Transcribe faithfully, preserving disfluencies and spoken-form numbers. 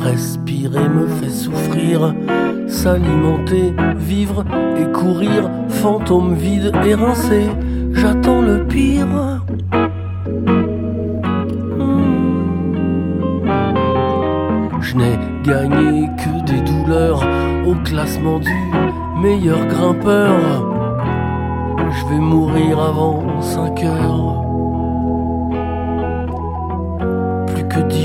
Respirer me fait souffrir, s'alimenter, vivre et courir, fantôme vide et rincé, j'attends le pire. Je n'ai gagné que des douleurs au classement du meilleur grimpeur. Je vais mourir avant cinq heures. Plus que dix